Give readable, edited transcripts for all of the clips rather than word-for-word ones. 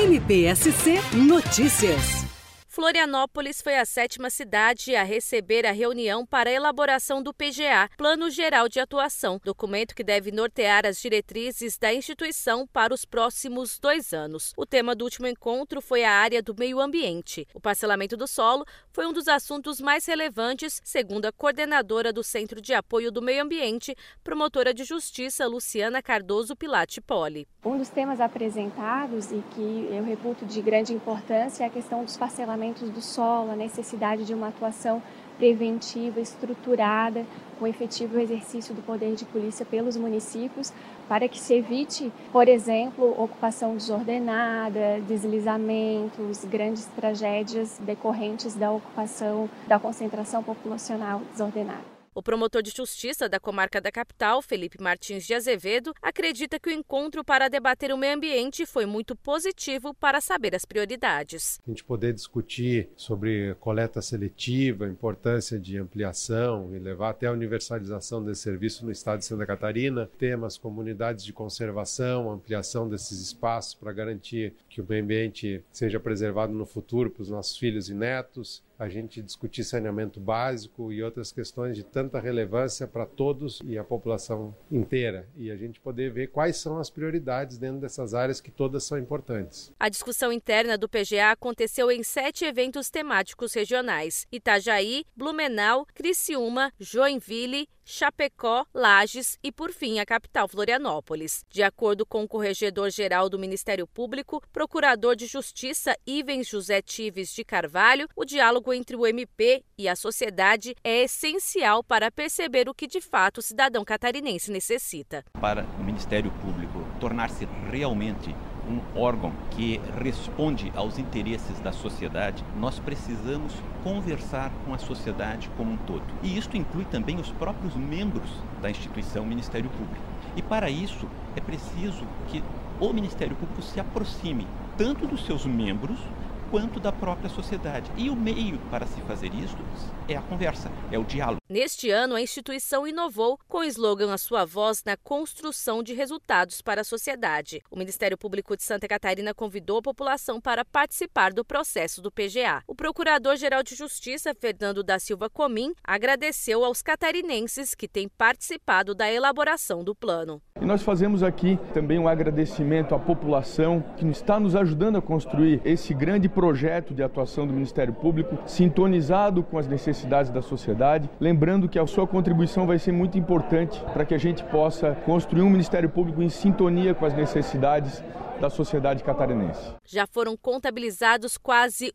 MPSC Notícias. Florianópolis foi a 7ª cidade a receber a reunião para a elaboração do PGA, Plano Geral de Atuação, documento que deve nortear as diretrizes da instituição para os próximos 2 anos. O tema do último encontro foi a área do meio ambiente. O parcelamento do solo foi um dos assuntos mais relevantes, segundo a coordenadora do Centro de Apoio do Meio Ambiente, promotora de justiça Luciana Cardoso Pilati Poli. Um dos temas apresentados e que eu reputo de grande importância é a questão dos parcelamentos do solo, a necessidade de uma atuação preventiva, estruturada, com efetivo exercício do poder de polícia pelos municípios, para que se evite, por exemplo, ocupação desordenada, deslizamentos, grandes tragédias decorrentes da ocupação, da concentração populacional desordenada. O promotor de justiça da comarca da capital, Felipe Martins de Azevedo, acredita que o encontro para debater o meio ambiente foi muito positivo para saber as prioridades. A gente poder discutir sobre coleta seletiva, a importância de ampliação e levar até a universalização desse serviço no estado de Santa Catarina, temas comunidades de conservação, ampliação desses espaços para garantir que o meio ambiente seja preservado no futuro para os nossos filhos e netos. A gente discutir saneamento básico e outras questões de tanta relevância para todos e a população inteira. E a gente poder ver quais são as prioridades dentro dessas áreas que todas são importantes. A discussão interna do PGA aconteceu em 7 eventos temáticos regionais: Itajaí, Blumenau, Criciúma, Joinville, Chapecó, Lages e, por fim, a capital Florianópolis. De acordo com o corregedor-geral do Ministério Público, procurador de Justiça Ivens José Tives de Carvalho, o diálogo entre o MP e a sociedade é essencial para perceber o que de fato o cidadão catarinense necessita. Para o Ministério Público tornar-se realmente um órgão que responde aos interesses da sociedade, nós precisamos conversar com a sociedade como um todo. E isto inclui também os próprios membros da instituição Ministério Público. E para isso é preciso que o Ministério Público se aproxime tanto dos seus membros quanto da própria sociedade. E o meio para se fazer isso é a conversa, é o diálogo. Neste ano, a instituição inovou com o slogan A Sua Voz na construção de resultados para a sociedade. O Ministério Público de Santa Catarina convidou a população para participar do processo do PGA. O Procurador-Geral de Justiça, Fernando da Silva Comim, agradeceu aos catarinenses que têm participado da elaboração do plano. E nós fazemos aqui também um agradecimento à população que está nos ajudando a construir esse grande projeto de atuação do Ministério Público, sintonizado com as necessidades da sociedade, lembrando que a sua contribuição vai ser muito importante para que a gente possa construir um Ministério Público em sintonia com as necessidades da sociedade catarinense. Já foram contabilizados quase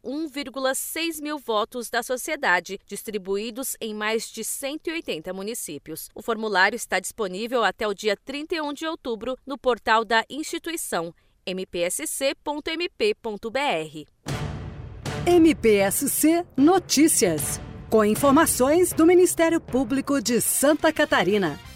1,6 mil votos da sociedade, distribuídos em mais de 180 municípios. O formulário está disponível até o dia 31 de outubro no portal da instituição mpsc.mp.br. MPSC Notícias, com informações do Ministério Público de Santa Catarina.